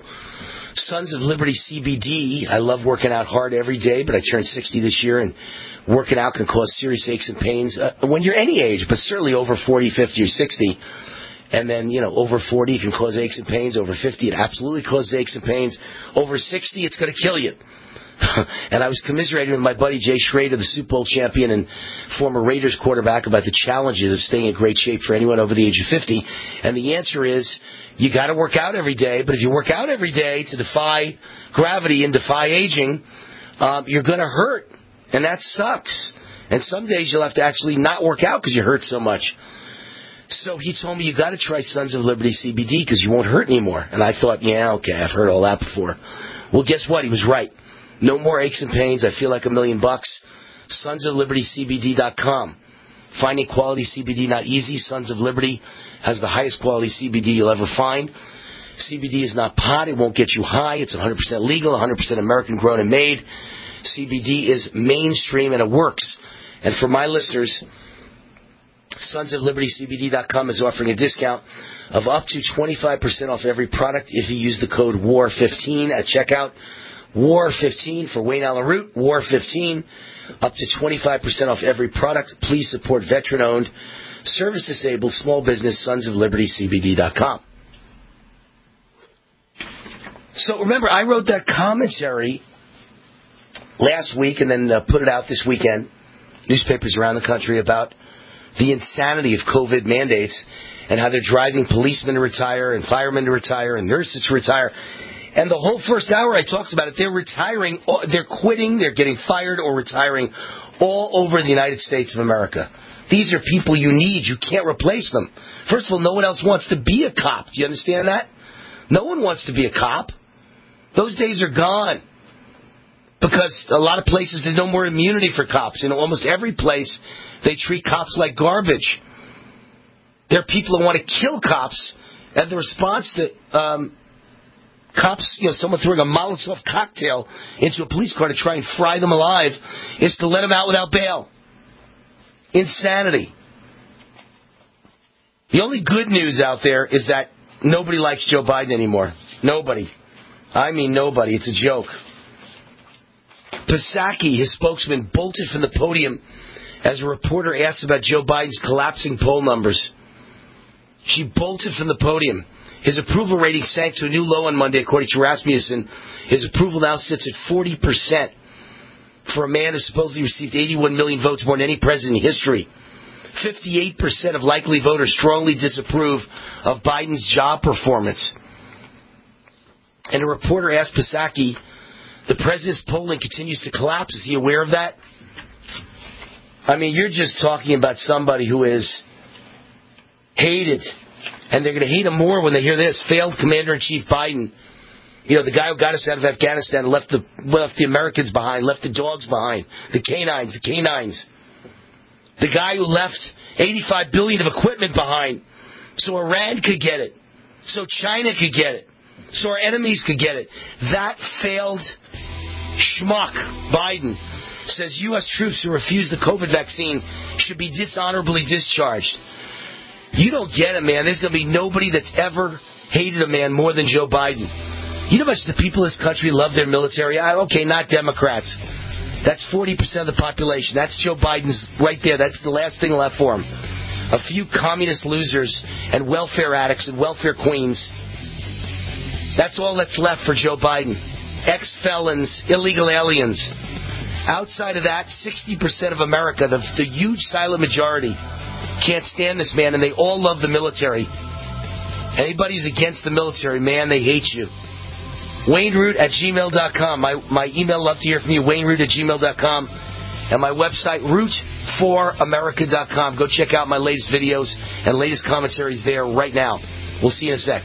Sons of Liberty C B D. I love working out hard every day, but I turned sixty this year, and working out can cause serious aches and pains uh, when you're any age, but certainly over forty, fifty, or sixty. And then, you know, over forty, it can cause aches and pains. Over fifty, it absolutely causes aches and pains. Over sixty, it's going to kill you. And I was commiserating with my buddy Jay Schrader, the Super Bowl champion and former Raiders quarterback, about the challenges of staying in great shape for anyone over the age of fifty. And the answer is, you got to work out every day. But if you work out every day to defy gravity and defy aging, um, you're going to hurt. And that sucks. And some days you'll have to actually not work out because you hurt so much. So he told me, you got to try Sons of Liberty C B D because you won't hurt anymore. And I thought, yeah, okay, I've heard all that before. Well, guess what? He was right. No more aches and pains. I feel like a million bucks. Sons of Liberty C B D dot com. Finding quality C B D not easy. Sons of Liberty has the highest quality C B D you'll ever find. C B D is not pot. It won't get you high. It's one hundred percent legal, one hundred percent American grown and made. C B D is mainstream and it works. And for my listeners, Sons of Liberty C B D dot com is offering a discount of up to twenty-five percent off every product if you use the code W A R fifteen at checkout. W A R fifteen for Wayne Allyn Root. W A R fifteen, up to twenty-five percent off every product. Please support veteran-owned, service-disabled, small business, Sons of Liberty C B D dot com. So remember, I wrote that commentary last week and then uh, put it out this weekend. Newspapers around the country about the insanity of COVID mandates and how they're driving policemen to retire and firemen to retire and nurses to retire. And the whole first hour I talked about it, they're retiring, they're quitting, they're getting fired or retiring all over the United States of America. These are people you need. You can't replace them. First of all, no one else wants to be a cop. Do you understand that? No one wants to be a cop. Those days are gone. Because a lot of places, there's no more immunity for cops. In almost every place, they treat cops like garbage. There are people who want to kill cops, and the response to um, cops, you know, someone throwing a Molotov cocktail into a police car to try and fry them alive is to let them out without bail. Insanity. The only good news out there is that nobody likes Joe Biden anymore. Nobody. I mean nobody. It's a joke. Psaki, his spokesman, bolted from the podium as a reporter asked about Joe Biden's collapsing poll numbers. She bolted from the podium. His approval rating sank to a new low on Monday, according to Rasmussen. His approval now sits at forty percent for a man who supposedly received eighty-one million votes, more than any president in history. fifty-eight percent of likely voters strongly disapprove of Biden's job performance. And a reporter asked Psaki, the president's polling continues to collapse. Is he aware of that? I mean, you're just talking about somebody who is hated. And they're going to hate him more when they hear this. Failed Commander-in-Chief Biden. You know, the guy who got us out of Afghanistan left the left the Americans behind, left the dogs behind, the canines, the canines. The guy who left eighty-five billion dollars of equipment behind so Iran could get it, so China could get it, so our enemies could get it. That failed schmuck, Biden, says U S troops who refuse the COVID vaccine should be dishonorably discharged. You don't get it, man. There's going to be nobody that's ever hated a man more than Joe Biden. You know how much the people of this country love their military? Okay, not Democrats. That's forty percent of the population. That's Joe Biden's right there. That's the last thing left for him. A few communist losers and welfare addicts and welfare queens. That's all that's left for Joe Biden. Ex-felons, illegal aliens. Outside of that, sixty percent of America, the, the huge silent majority, can't stand this man, and they all love the military. Anybody who's against the military, man, they hate you. Wayne Root at gmail dot com. My, my email, love to hear from you, Wayne Root at gmail dot com. And my website, root for america dot com. Go check out my latest videos and latest commentaries there right now. We'll see you in a sec.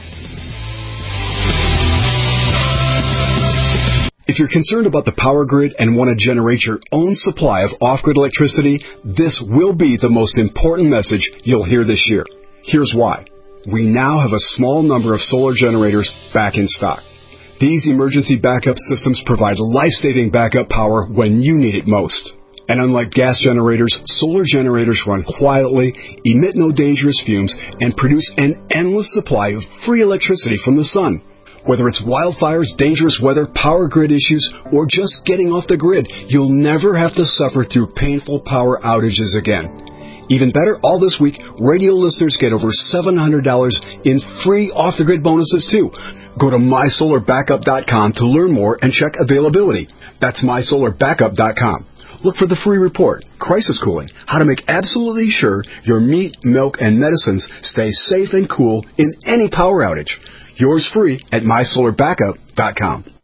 If you're concerned about the power grid and want to generate your own supply of off-grid electricity, this will be the most important message you'll hear this year. Here's why. We now have a small number of solar generators back in stock. These emergency backup systems provide life-saving backup power when you need it most. And unlike gas generators, solar generators run quietly, emit no dangerous fumes, and produce an endless supply of free electricity from the sun. Whether it's wildfires, dangerous weather, power grid issues, or just getting off the grid, you'll never have to suffer through painful power outages again. Even better, all this week, radio listeners get over seven hundred dollars in free off-the-grid bonuses, too. Go to my solar backup dot com to learn more and check availability. That's my solar backup dot com. Look for the free report, Crisis Cooling, how to make absolutely sure your meat, milk, and medicines stay safe and cool in any power outage. Yours free at my solar backup dot com.